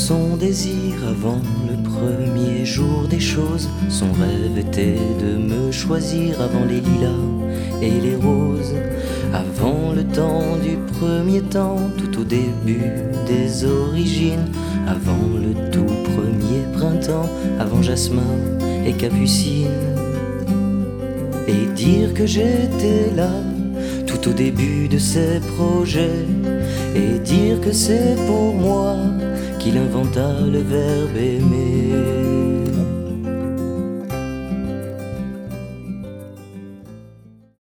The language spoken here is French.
son désir avant le premier jour des choses. Son rêve était de me choisir avant les lilas et les roses, avant le temps du premier temps, tout au début des origines, avant le tout premier printemps, avant jasmin et capucine. Et dire que j'étais là tout au début de ses projets, et dire que c'est pour moi qu'il inventa le verbe aimer.